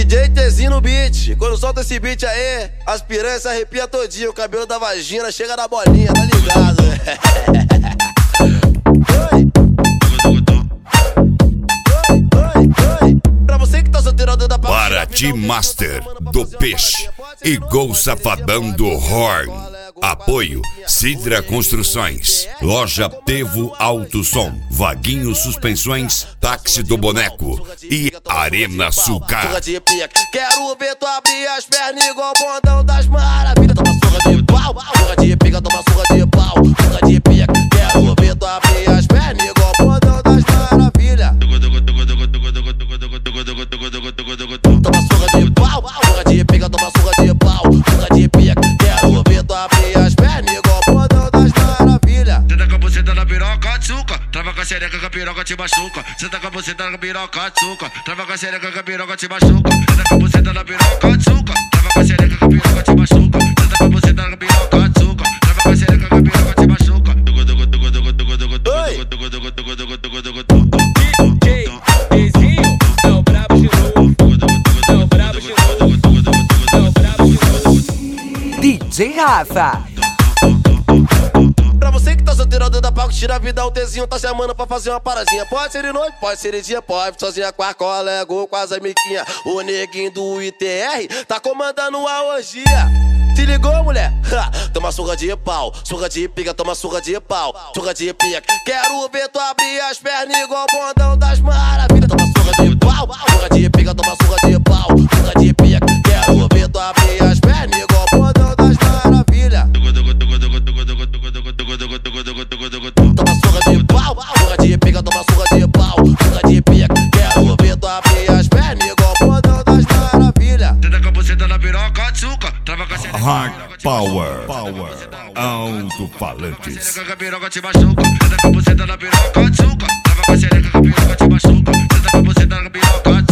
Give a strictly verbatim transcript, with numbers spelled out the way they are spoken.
J Tzinho no beat, quando solta esse beat aí, as piranhas se arrepia todinho, o cabelo da vagina chega na bolinha, tá ligado? Oi. Oi, oi. Pra você que tá solteiro, da Paraty Master do Peixe e Gol Safadão do Horn. Apoio Cidra Construções, Loja Tevo Alto Som, Vaguinho Suspensões, Táxi do Boneco e Arena Sucar. Quero ver tu abrir as pernas igual o bondão das maravilhas. Toma surra de pau, surra de pica, toma surra de pau, surra de pica. Quero ver tu abrir as pernas igual o bondão das maravilhas. Toma surra de pau, surra de pica, toma surra de pau, surra de pica. Quero ver tu abrir as pernas igual o bondão das maravilhas. Senta com a buceta na piroca, açúcar. Trava com a xereca que a piroca te machuca. Senta com a buceta na piroca, açúcar. Trava com a xereca que a piroca te machuca. Senta com a buceta na piroca, açúcar. Trava com a xereca que a piroca te machuca. Senta com a buceta na piroca, açúcar. Trava com a xereca que a piroca te machuca. D J Tzinho é o brabo de novo. É o brabo de novo. É o brabo de novo. D J Rafa. Pra você que tá solteiro, dentro da palco, tira a vida, o Tzinho tá chamando pra fazer uma paradinha. Pode ser de noite, pode ser de dia, pode sozinha com a colega ou com as amiguinhas. O neguinho do I T R tá comandando a orgia. Se ligou, mulher? Ha, toma surra de pau, surra de pica, toma surra de pau, surra de pica. Quero ver tu abrir as pernas igual o bondão das maravilhas. Toma surra de pau, surra de pica, toma surra de pau, surra de pica. Quero ver tu abrir as pernas igual o bondão das maravilhas. Toma surra de pau, surra de pica, toma surra de pau, surra de pica. Quero ver tu abrir as pernas igual o bondão das maravilhas. Senta com a buceta na piroca, açúcar. Trava com a xereca Hard Power, Power, Alto-Falantes. Senta com a piroca te machuca. Senta com a buceta na piroca, açúcar. Trava com a xereca que a piroca te machuca. Senta com a buceta na piroca, açúcar.